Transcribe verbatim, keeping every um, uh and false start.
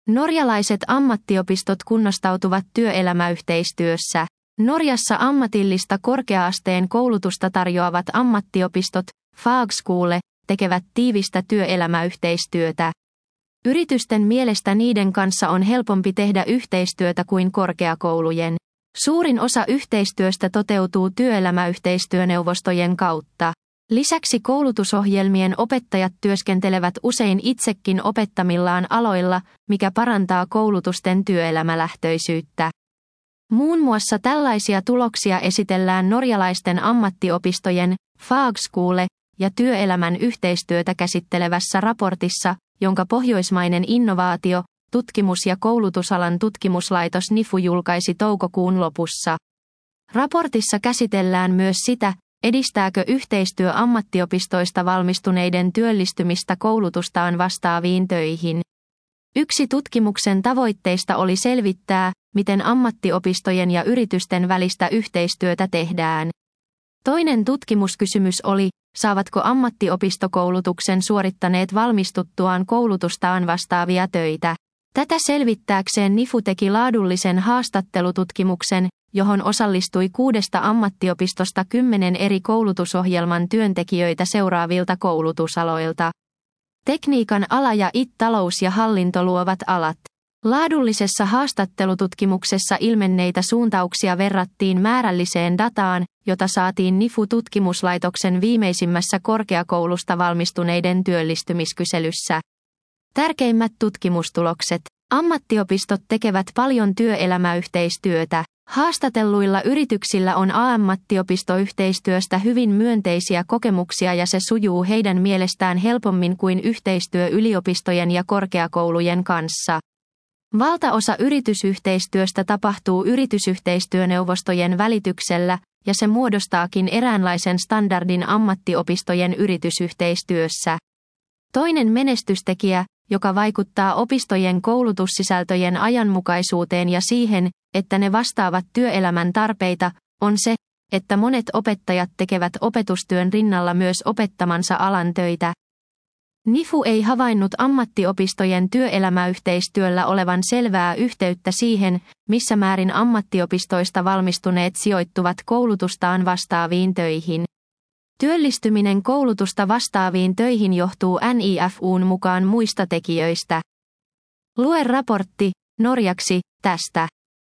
Norjalaiset ammattiopistot kunnostautuvat työelämäyhteistyössä. Norjassa ammatillista korkea-asteen koulutusta tarjoavat ammattiopistot, fagskole, tekevät tiivistä työelämäyhteistyötä. Yritysten mielestä niiden kanssa on helpompi tehdä yhteistyötä kuin korkeakoulujen. Suurin osa yhteistyöstä toteutuu työelämäyhteistyöneuvostojen kautta. Lisäksi koulutusohjelmien opettajat työskentelevät usein itsekin opettamillaan aloilla, mikä parantaa koulutusten työelämälähtöisyyttä. Muun muassa tällaisia tuloksia esitellään norjalaisten ammattiopistojen, fagskole, ja työelämän yhteistyötä käsittelevässä raportissa, jonka pohjoismainen innovaatio, tutkimus- ja koulutusalan tutkimuslaitos N I F U julkaisi toukokuun lopussa. Raportissa käsitellään myös sitä, edistääkö yhteistyö ammattiopistoista valmistuneiden työllistymistä koulutustaan vastaaviin töihin. Yksi tutkimuksen tavoitteista oli selvittää, miten ammattiopistojen ja yritysten välistä yhteistyötä tehdään. Toinen tutkimuskysymys oli, saavatko ammattiopistokoulutuksen suorittaneet valmistuttuaan koulutustaan vastaavia töitä. Tätä selvittääkseen N I F U teki laadullisen haastattelututkimuksen, johon osallistui kuudesta ammattiopistosta kymmenen eri koulutusohjelman työntekijöitä seuraavilta koulutusaloilta. Tekniikan ala ja I T-talous ja hallinto luovat alat. Laadullisessa haastattelututkimuksessa ilmenneitä suuntauksia verrattiin määrälliseen dataan, jota saatiin N I F U-tutkimuslaitoksen viimeisimmässä korkeakoulusta valmistuneiden työllistymiskyselyssä. Tärkeimmät tutkimustulokset. Ammattiopistot tekevät paljon työelämäyhteistyötä. Haastatelluilla yrityksillä on ammattiopistoyhteistyöstä hyvin myönteisiä kokemuksia ja se sujuu heidän mielestään helpommin kuin yhteistyö yliopistojen ja korkeakoulujen kanssa. Valtaosa yritysyhteistyöstä tapahtuu yritysyhteistyöneuvostojen välityksellä, ja se muodostaakin eräänlaisen standardin ammattiopistojen yritysyhteistyössä. Toinen menestystekijä, joka vaikuttaa opistojen koulutussisältöjen ajanmukaisuuteen ja siihen, että ne vastaavat työelämän tarpeita, on se, että monet opettajat tekevät opetustyön rinnalla myös opettamansa alan töitä. N I F U ei havainnut ammattiopistojen työelämäyhteistyöllä olevan selvää yhteyttä siihen, missä määrin ammattiopistoista valmistuneet sijoittuvat koulutustaan vastaaviin töihin. Työllistyminen koulutusta vastaaviin töihin johtuu N I F U:n mukaan muista tekijöistä. Lue raportti, norjaksi, tästä.